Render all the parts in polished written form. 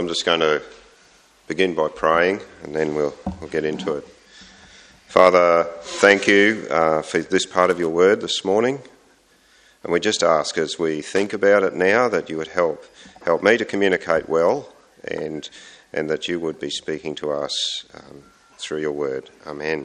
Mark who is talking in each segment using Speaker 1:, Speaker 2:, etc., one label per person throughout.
Speaker 1: I'm just going to begin by praying and then we'll get into it. Father, thank you for this part of your word this morning. And we just ask as we think about it now that you would help me to communicate well and that you would be speaking to us through your word. Amen.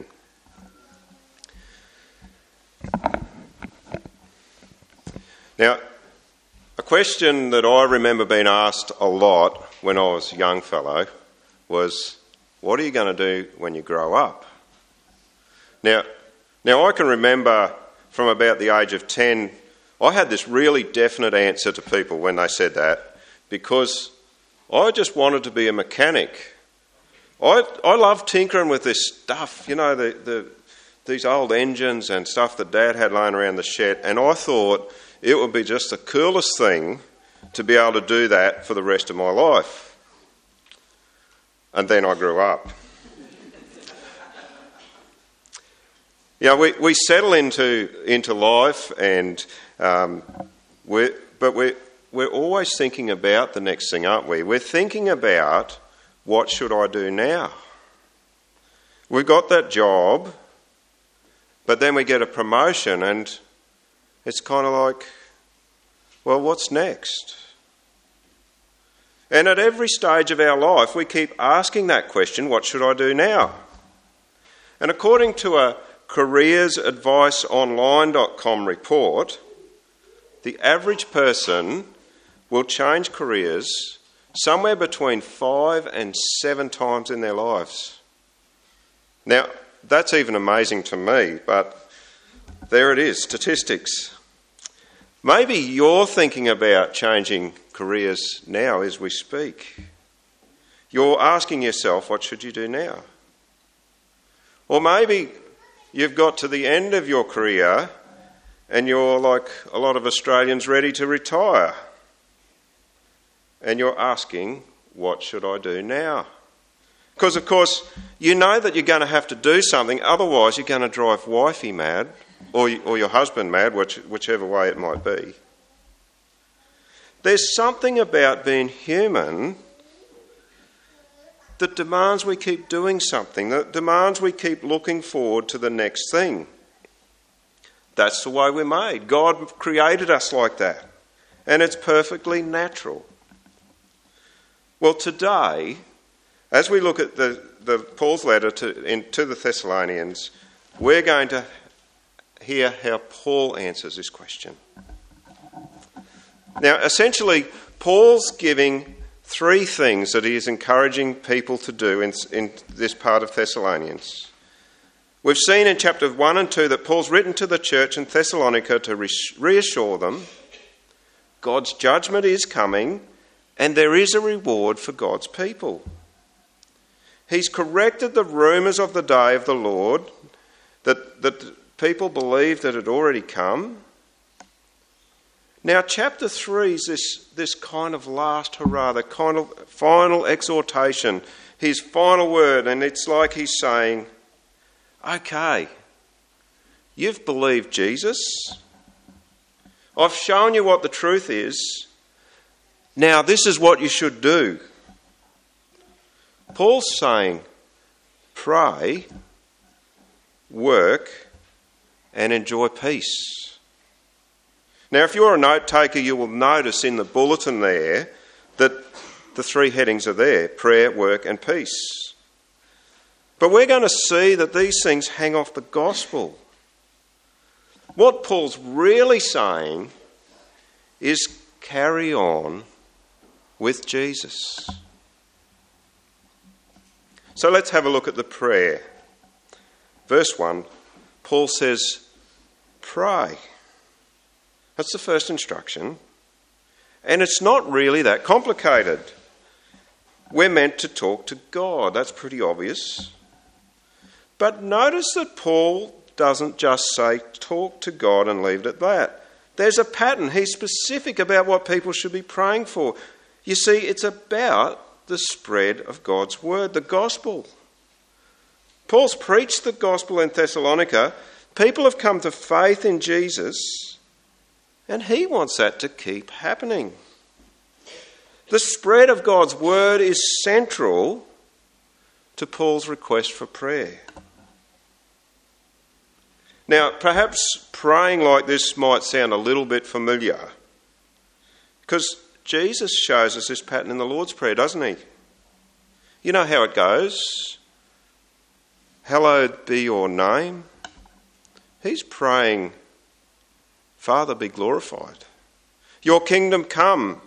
Speaker 1: Now, a question that I remember being asked a lot when I was a young fellow was, what are you going to do when you grow up? Now I can remember from about the age of 10, I had this really definite answer to people when they said that, because I just wanted to be a mechanic. I loved tinkering with this stuff, you know, these old engines and stuff that Dad had laying around the shed, and I thought it would be just the coolest thing to be able to do that for the rest of my life. And then I grew up. Yeah, we settle into life, and we're always thinking about the next thing, aren't we? We're thinking about, what should I do now? We've got that job, but then we get a promotion, and it's kind of like, well, what's next? And at every stage of our life, we keep asking that question, what should I do now? And according to a careersadviceonline.com report, the average person will change careers somewhere between 5 and 7 times in their lives. Now, that's even amazing to me, but there it is, statistics. Maybe you're thinking about changing careers now as we speak. You're asking yourself, what should you do now? Or maybe you've got to the end of your career and you're like a lot of Australians ready to retire. And you're asking, what should I do now? Because, of course, you know that you're going to have to do something, otherwise you're going to drive wifey mad, or your husband mad, whichever way it might be. There's something about being human that demands we keep doing something, that demands we keep looking forward to the next thing. That's the way we're made. God created us like that, and it's perfectly natural. Well, today, as we look at the Paul's letter to the Thessalonians, we're going to hear how Paul answers this question. Now, essentially, Paul's giving 3 things that he is encouraging people to do in this part of Thessalonians. We've seen in chapters 1 and 2 that Paul's written to the church in Thessalonica to reassure them God's judgment is coming and there is a reward for God's people. He's corrected the rumours of the day of the Lord, that people believed that it had already come. Now, chapter 3 is this kind of last hurrah, the kind of final exhortation, his final word, and it's like he's saying, okay, you've believed Jesus. I've shown you what the truth is. Now, this is what you should do. Paul's saying, pray, work, and enjoy peace. Now, if you're a note taker, you will notice in the bulletin there that the 3 headings are there: prayer, work, and peace. But we're going to see that these things hang off the gospel. What Paul's really saying is carry on with Jesus. So let's have a look at the prayer. Verse 1, Paul says, pray. That's the first instruction. And it's not really that complicated. We're meant to talk to God. That's pretty obvious. But notice that Paul doesn't just say talk to God and leave it at that. There's a pattern. He's specific about what people should be praying for. You see, it's about the spread of God's word, the gospel. Paul's preached the gospel in Thessalonica. People have come to faith in Jesus, and he wants that to keep happening. The spread of God's word is central to Paul's request for prayer. Now, perhaps praying like this might sound a little bit familiar, because Jesus shows us this pattern in the Lord's Prayer, doesn't he? You know how it goes. Hallowed be your name. He's praying, Father, be glorified. Your kingdom come.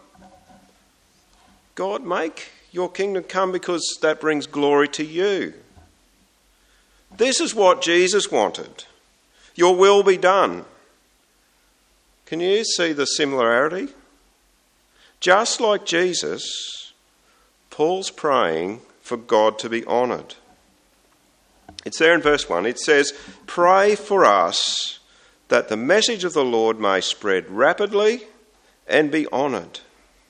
Speaker 1: God, make your kingdom come, because that brings glory to you. This is what Jesus wanted. Your will be done. Can you see the similarity? Just like Jesus, Paul's praying for God to be honoured. It's there in verse 1. It says, pray for us that the message of the Lord may spread rapidly and be honoured.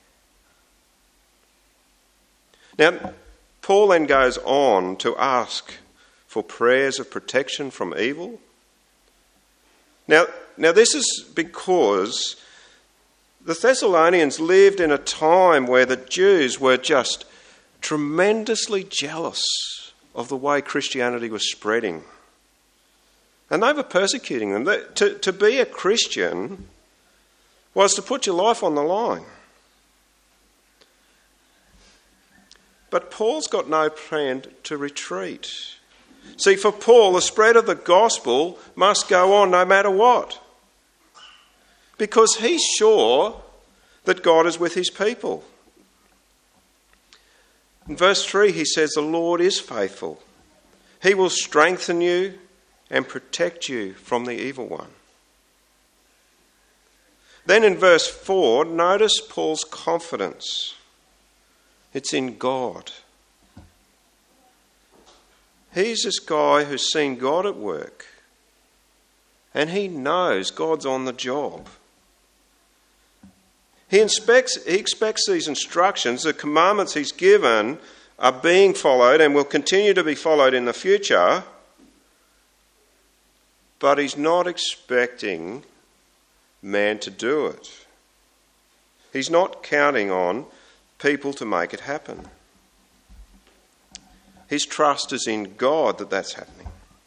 Speaker 1: Now, Paul then goes on to ask for prayers of protection from evil. Now this is because the Thessalonians lived in a time where the Jews were just tremendously jealous of the way Christianity was spreading. And they were persecuting them. To be a Christian was to put your life on the line. But Paul's got no plan to retreat. See, for Paul, the spread of the gospel must go on no matter what, because he's sure that God is with his people. In verse 3 he says, the Lord is faithful. He will strengthen you and protect you from the evil one. Then in verse 4, notice Paul's confidence. It's in God. He's this guy who's seen God at work, and he knows God's on the job. He expects these instructions, the commandments he's given, are being followed and will continue to be followed in the future, but he's not expecting man to do it. He's not counting on people to make it happen. His trust is in God that that's happening.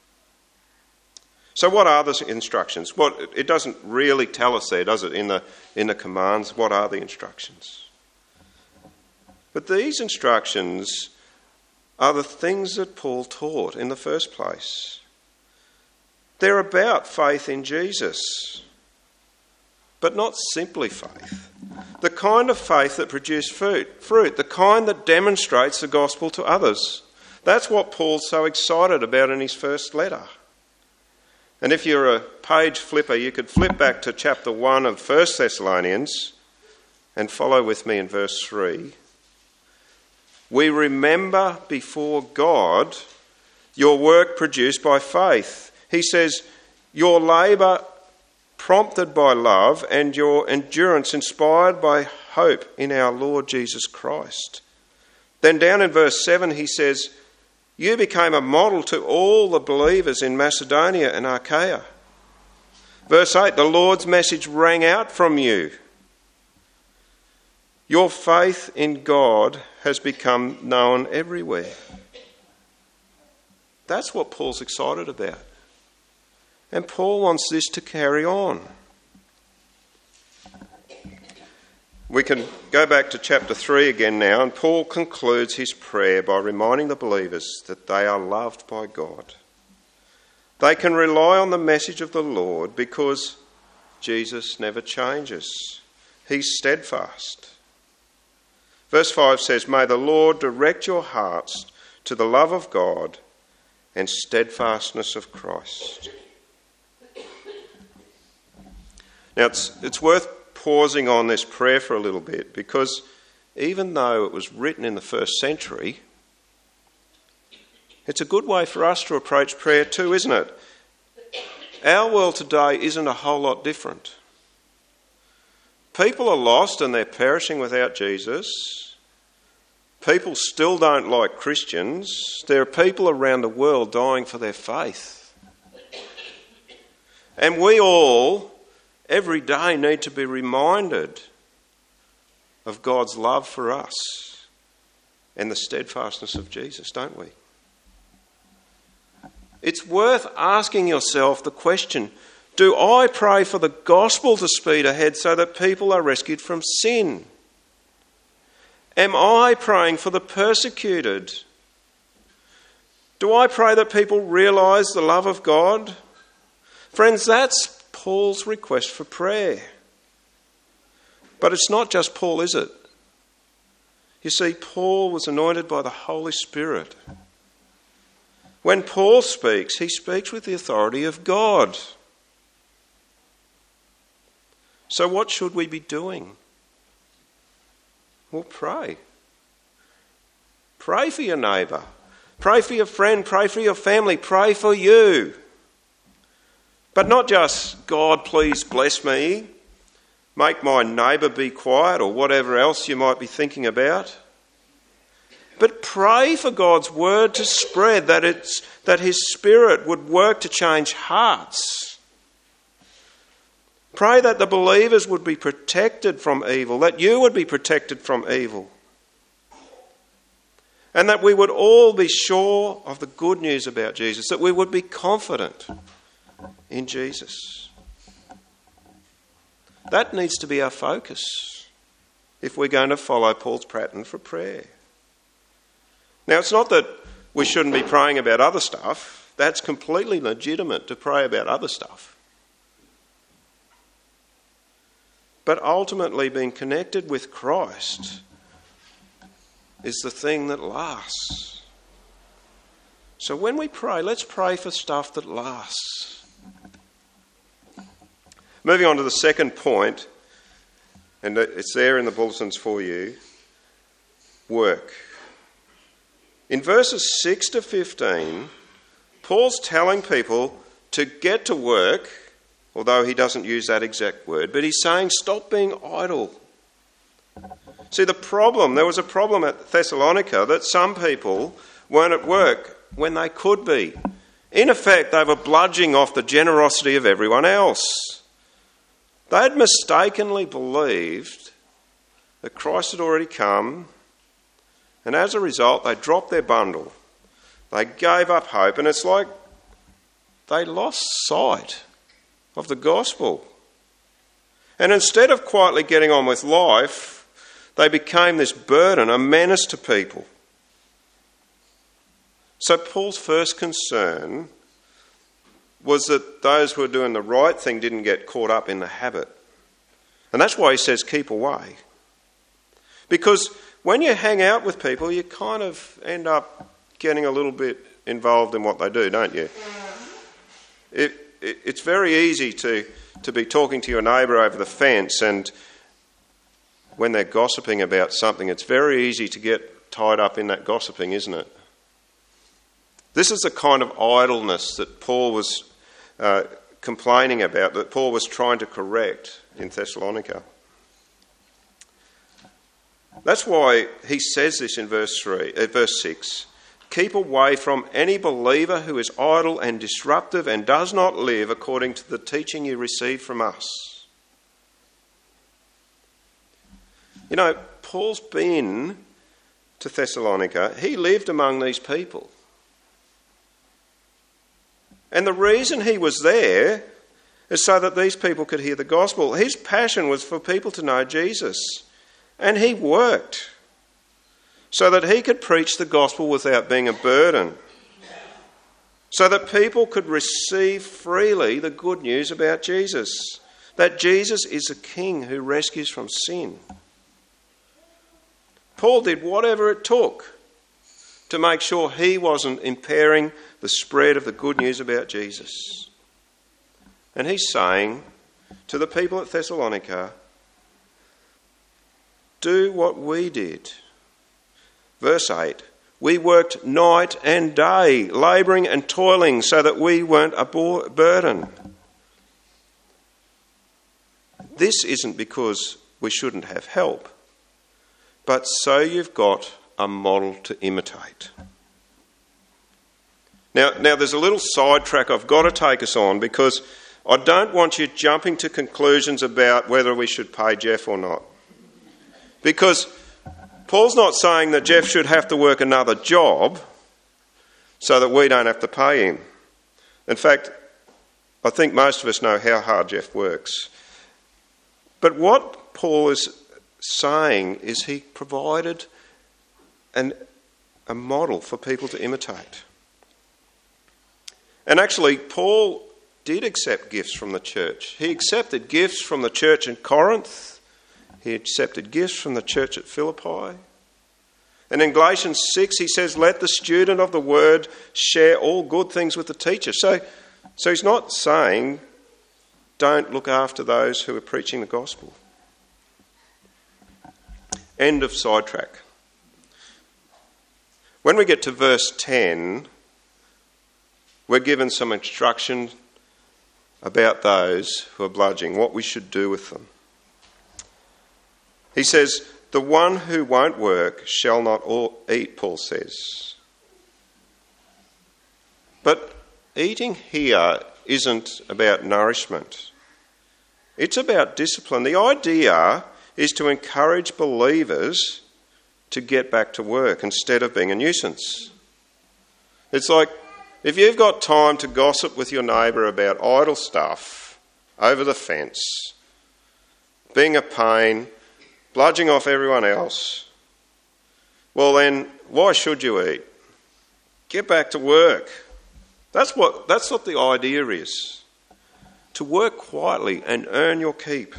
Speaker 1: So what are the instructions? It doesn't really tell us there, does it, in the commands? What are the instructions? But these instructions are the things that Paul taught in the first place. They're about faith in Jesus, but not simply faith. The kind of faith that produces fruit, the kind that demonstrates the gospel to others. That's what Paul's so excited about in his first letter. And if you're a page flipper, you could flip back to chapter 1 of 1 Thessalonians and follow with me in verse 3. We remember before God your work produced by faith. He says, your labour prompted by love and your endurance inspired by hope in our Lord Jesus Christ. Then down in verse 7 he says, you became a model to all the believers in Macedonia and Achaia. Verse 8, the Lord's message rang out from you. Your faith in God has become known everywhere. That's what Paul's excited about. And Paul wants this to carry on. We can go back to chapter 3 again now, and Paul concludes his prayer by reminding the believers that they are loved by God. They can rely on the message of the Lord because Jesus never changes. He's steadfast. Verse 5 says, may the Lord direct your hearts to the love of God and steadfastness of Christ. Now, it's worth pausing on this prayer for a little bit, because even though it was written in the first century, it's a good way for us to approach prayer too, isn't it? Our world today isn't a whole lot different. People are lost and they're perishing without Jesus. People still don't like Christians. There are people around the world dying for their faith. And we all every day need to be reminded of God's love for us and the steadfastness of Jesus, don't we? It's worth asking yourself the question, do I pray for the gospel to speed ahead so that people are rescued from sin? Am I praying for the persecuted? Do I pray that people realise the love of God? Friends, that's Paul's request for prayer. But it's not just Paul, is it? You see, Paul was anointed by the Holy Spirit. When Paul speaks, he speaks with the authority of God. So what should we be doing? Well, pray. Pray for your neighbour. Pray for your friend. Pray for your family. Pray for you. But not just, God, please bless me. Make my neighbour be quiet, or whatever else you might be thinking about. But pray for God's word to spread, that his Spirit would work to change hearts. Pray that the believers would be protected from evil, that you would be protected from evil. And that we would all be sure of the good news about Jesus, that we would be confident in Jesus. That needs to be our focus if we're going to follow Paul's pattern for prayer. Now, it's not that we shouldn't be praying about other stuff. That's completely legitimate to pray about other stuff. But ultimately, being connected with Christ is the thing that lasts. So when we pray, let's pray for stuff that lasts. Moving on to the second point, and it's there in the bulletins for you, work. In verses 6 to 15, Paul's telling people to get to work, although he doesn't use that exact word, but he's saying stop being idle. See, there was a problem at Thessalonica that some people weren't at work when they could be. In effect, they were bludgeoning off the generosity of everyone else. They had mistakenly believed that Christ had already come, and as a result, they dropped their bundle. They gave up hope, and it's like they lost sight of the gospel. And instead of quietly getting on with life, they became this burden, a menace to people. So Paul's first concern was that those who were doing the right thing didn't get caught up in the habit. And that's why he says keep away. Because when you hang out with people, you kind of end up getting a little bit involved in what they do, don't you? It's very easy to be talking to your neighbour over the fence, and when they're gossiping about something, it's very easy to get tied up in that gossiping, isn't it? This is the kind of idleness that Paul was complaining about, that Paul was trying to correct in Thessalonica. That's why he says this in verse 6. Keep away from any believer who is idle and disruptive and does not live according to the teaching you received from us. You know, Paul's been to Thessalonica. He lived among these people. And the reason he was there is so that these people could hear the gospel. His passion was for people to know Jesus. And he worked so that he could preach the gospel without being a burden. So that people could receive freely the good news about Jesus. That Jesus is a king who rescues from sin. Paul did whatever it took to make sure he wasn't impairing the spread of the good news about Jesus. And he's saying to the people at Thessalonica, do what we did. Verse 8, we worked night and day, labouring and toiling so that we weren't a burden. This isn't because we shouldn't have help, but so you've got a model to imitate. Now there's a little sidetrack I've got to take us on, because I don't want you jumping to conclusions about whether we should pay Jeff or not. Because Paul's not saying that Jeff should have to work another job so that we don't have to pay him. In fact, I think most of us know how hard Jeff works. But what Paul is saying is he provided a model for people to imitate. And actually, Paul did accept gifts from the church. He accepted gifts from the church in Corinth. He accepted gifts from the church at Philippi. And in Galatians 6, he says, let the student of the word share all good things with the teacher. So he's not saying don't look after those who are preaching the gospel. End of sidetrack. When we get to verse 10, we're given some instruction about those who are bludgeoning, what we should do with them. He says, the one who won't work shall not eat, Paul says. But eating here isn't about nourishment. It's about discipline. The idea is to encourage believers to get back to work instead of being a nuisance. It's like if you've got time to gossip with your neighbour about idle stuff over the fence, being a pain, bludging off everyone else, well then, why should you eat? Get back to work. That's what the idea is. To work quietly and earn your keep.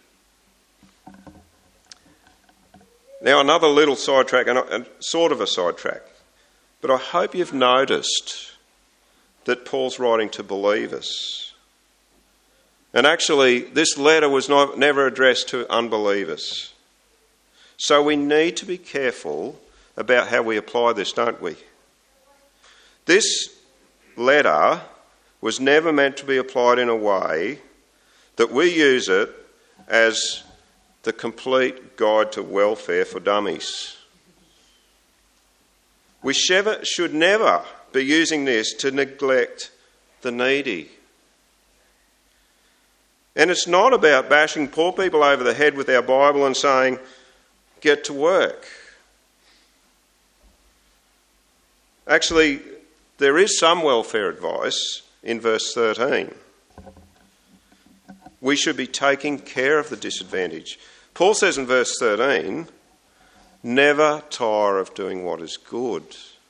Speaker 1: Now another little sidetrack, and sort of a sidetrack, but I hope you've noticed that Paul's writing to believers. And actually, this letter was never addressed to unbelievers. So we need to be careful about how we apply this, don't we? This letter was never meant to be applied in a way that we use it as the complete guide to welfare for dummies. We should never be using this to neglect the needy. And it's not about bashing poor people over the head with our Bible and saying, get to work. Actually, there is some welfare advice in verse 13. We should be taking care of the disadvantaged. Paul says in verse 13, never tire of doing what is good.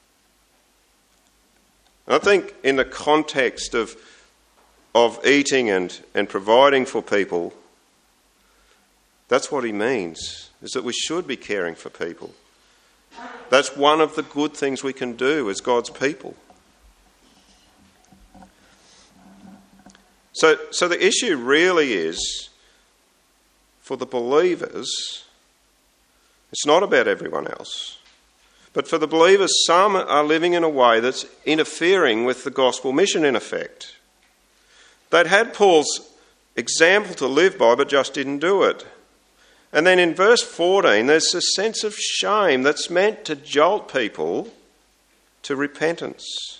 Speaker 1: And I think in the context of eating and providing for people, that's what he means, is that we should be caring for people. That's one of the good things we can do as God's people. So the issue really is, for the believers, it's not about everyone else. But for the believers, some are living in a way that's interfering with the gospel mission in effect. They'd had Paul's example to live by, but just didn't do it. And then in verse 14, there's a sense of shame that's meant to jolt people to repentance.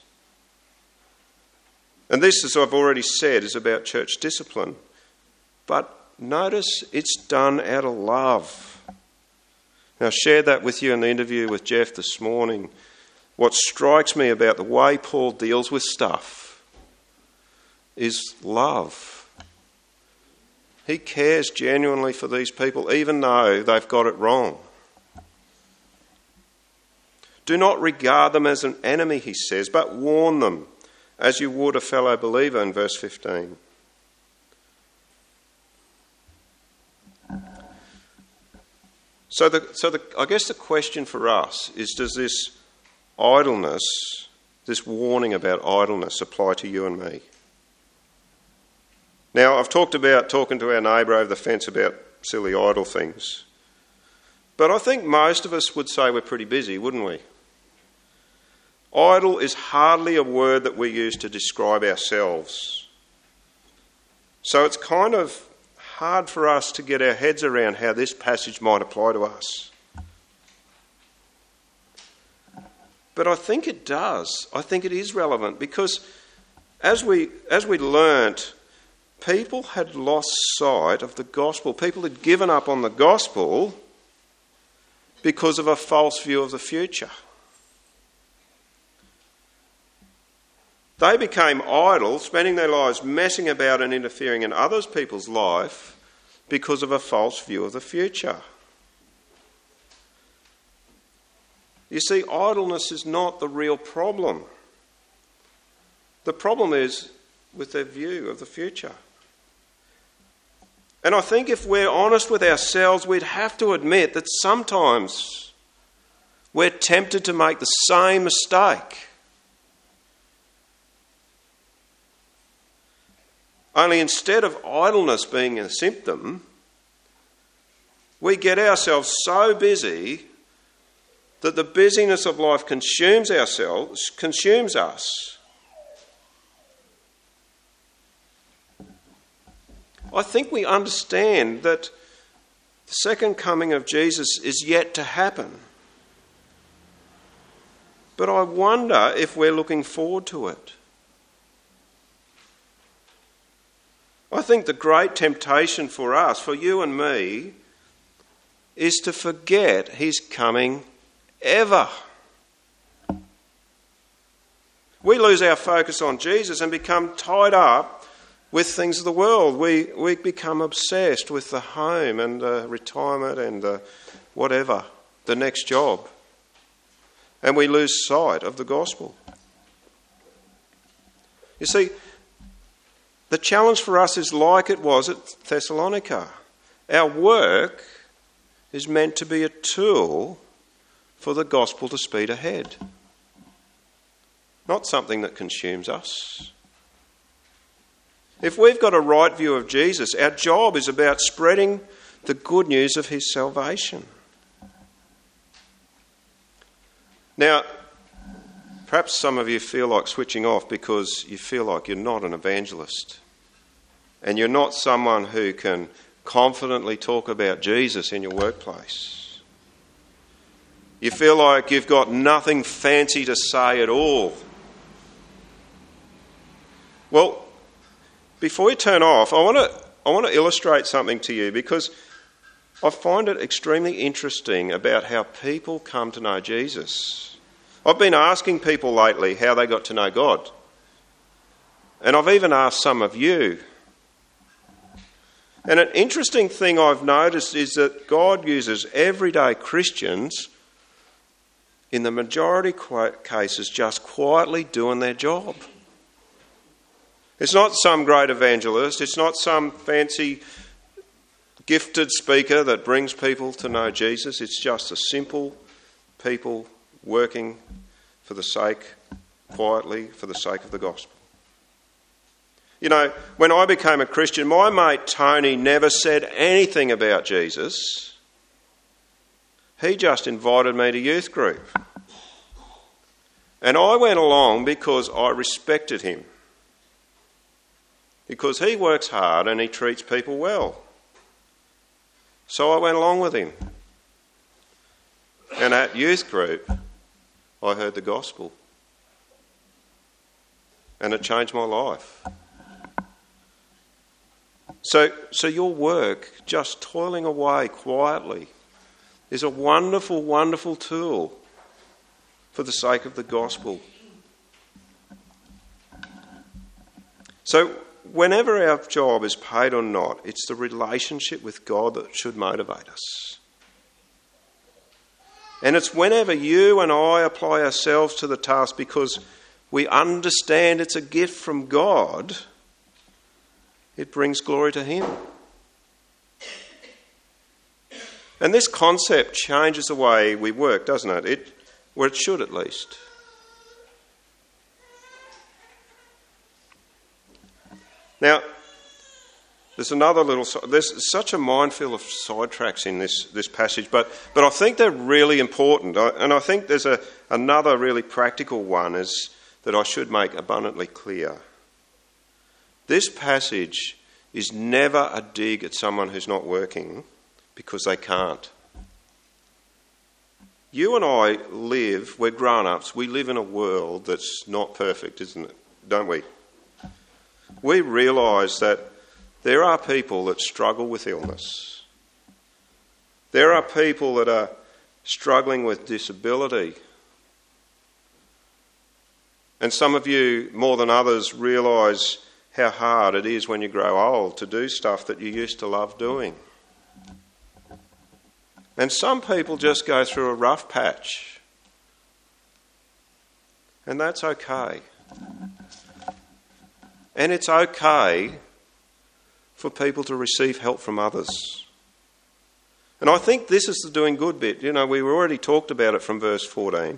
Speaker 1: And this, as I've already said, is about church discipline. But notice it's done out of love. Now, I shared that with you in the interview with Jeff this morning. What strikes me about the way Paul deals with stuff is love. He cares genuinely for these people, even though they've got it wrong. Do not regard them as an enemy, he says, but warn them as you would a fellow believer in verse 15. So I guess the question for us is, does this idleness, this warning about idleness, apply to you and me? Now, I've talked about talking to our neighbour over the fence about silly idle things. But I think most of us would say we're pretty busy, wouldn't we? Idle is hardly a word that we use to describe ourselves. So it's kind of hard for us to get our heads around how this passage might apply to us. But I think it does. I think it is relevant because as we learnt, people had lost sight of the gospel. People had given up on the gospel because of a false view of the future. They became idle, spending their lives messing about and interfering in other people's life because of a false view of the future. You see, idleness is not the real problem. The problem is with their view of the future. And I think if we're honest with ourselves, we'd have to admit that sometimes we're tempted to make the same mistake. Only instead of idleness being a symptom, we get ourselves so busy that the busyness of life consumes us. I think we understand that the second coming of Jesus is yet to happen. But I wonder if we're looking forward to it. I think the great temptation for us, for you and me, is to forget His coming ever. We lose our focus on Jesus and become tied up with things of the world. We become obsessed with the home and the retirement and the whatever, the next job. And we lose sight of the gospel. You see, the challenge for us is like it was at Thessalonica. Our work is meant to be a tool for the gospel to speed ahead, not something that consumes us. If we've got a right view of Jesus, our job is about spreading the good news of His salvation. Now, perhaps some of you feel like switching off because you feel like you're not an evangelist and you're not someone who can confidently talk about Jesus in your workplace. You feel like you've got nothing fancy to say at all. Well, before you turn off, I want to illustrate something to you because I find it extremely interesting about how people come to know Jesus. I've been asking people lately how they got to know God. And I've even asked some of you. And an interesting thing I've noticed is that God uses everyday Christians, in the majority cases, just quietly doing their job. It's not some great evangelist. It's not some fancy gifted speaker that brings people to know Jesus. It's just a simple people working quietly for the sake of the gospel. You know, when I became a Christian, my mate Tony never said anything about Jesus. He just invited me to youth group. And I went along because I respected him. Because he works hard and he treats people well. So I went along with him. And at youth group, I heard the gospel. And it changed my life. So your work, just toiling away quietly, is a wonderful, wonderful tool for the sake of the gospel. So whenever our job is paid or not, it's the relationship with God that should motivate us. And it's whenever you and I apply ourselves to the task because we understand it's a gift from God, it brings glory to Him. And this concept changes the way we work, doesn't it? Or it should at least. Now, there's such a minefield of sidetracks in this passage, but I think they're really important. And I think there's another really practical one is that I should make abundantly clear. This passage is never a dig at someone who's not working because they can't. You and I we're grown-ups, we live in a world that's not perfect, isn't it? Don't we? We realise that there are people that struggle with illness. There are people that are struggling with disability. And some of you, more than others, realise how hard it is when you grow old to do stuff that you used to love doing. And some people just go through a rough patch. And that's okay. And it's okay for people to receive help from others. And I think this is the doing good bit. You know, we already talked about it from verse 14.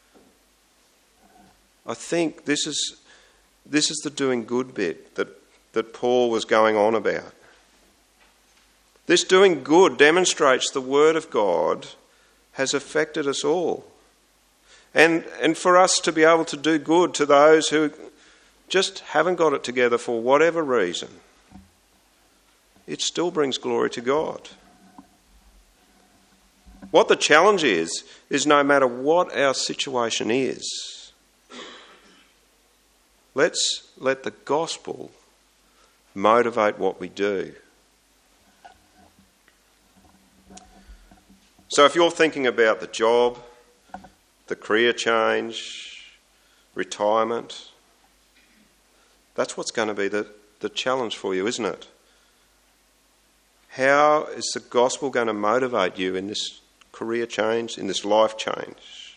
Speaker 1: I think this is the doing good bit that Paul was going on about. This doing good demonstrates the Word of God has affected us all. And for us to be able to do good to those who just haven't got it together for whatever reason, it still brings glory to God. What the challenge is no matter what our situation is, let's let the gospel motivate what we do. So if you're thinking about the job, the career change, retirement, that's what's going to be the challenge for you, isn't it? How is the gospel going to motivate you in this career change, in this life change?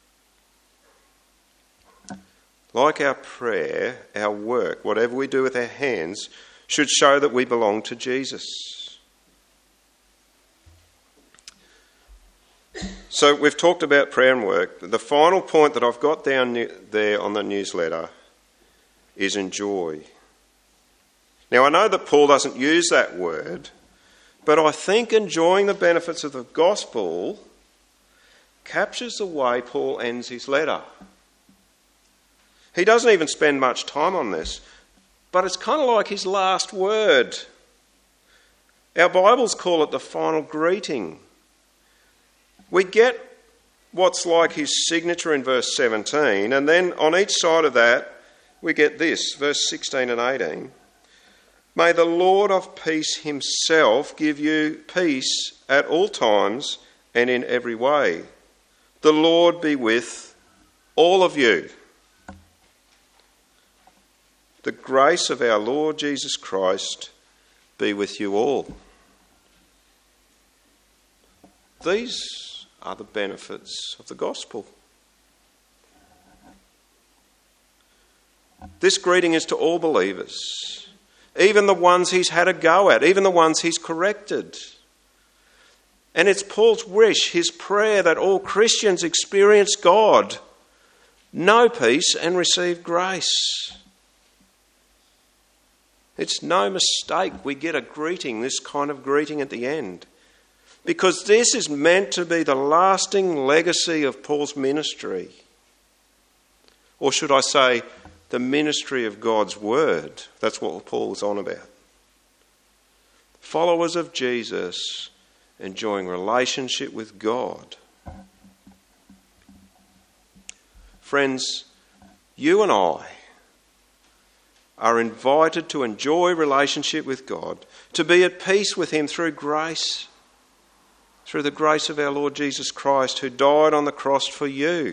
Speaker 1: Like our prayer, our work, whatever we do with our hands, should show that we belong to Jesus. So we've talked about prayer and work. The final point that I've got down there on the newsletter is enjoy. Now I know that Paul doesn't use that word, but I think enjoying the benefits of the gospel captures the way Paul ends his letter. He doesn't even spend much time on this, but it's kind of like his last word. Our Bibles call it the final greeting. We get what's like his signature in verse 17, and then on each side of that we get this, verse 16 and 18. May the Lord of peace himself give you peace at all times and in every way. The Lord be with all of you. The grace of our Lord Jesus Christ be with you all. These are the benefits of the gospel. This greeting is to all believers, even the ones he's had a go at, even the ones he's corrected. And it's Paul's wish, his prayer, that all Christians experience God, know peace and receive grace. It's no mistake we get a greeting, this kind of greeting at the end, because this is meant to be the lasting legacy of Paul's ministry. Or should I say, the ministry of God's word. That's what Paul was on about. Followers of Jesus enjoying relationship with God. Friends, you and I are invited to enjoy relationship with God, to be at peace with him through grace, through the grace of our Lord Jesus Christ, who died on the cross for you.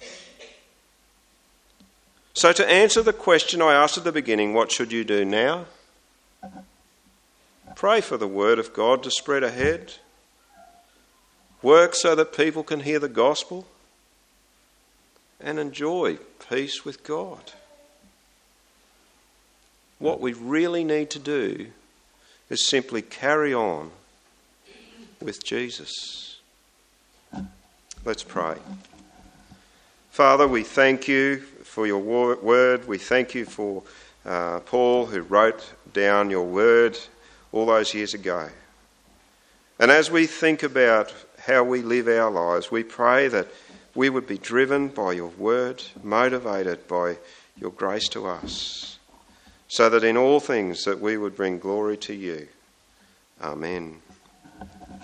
Speaker 1: So to answer the question I asked at the beginning, what should you do now? Pray for the word of God to spread ahead. Work so that people can hear the gospel. And enjoy peace with God. What we really need to do is simply carry on with Jesus. Let's pray. Father, we thank you for your word. We thank you for Paul, who wrote down your word all those years ago. And as we think about how we live our lives, we pray that we would be driven by your word, motivated by your grace to us, so that in all things that we would bring glory to you. Amen.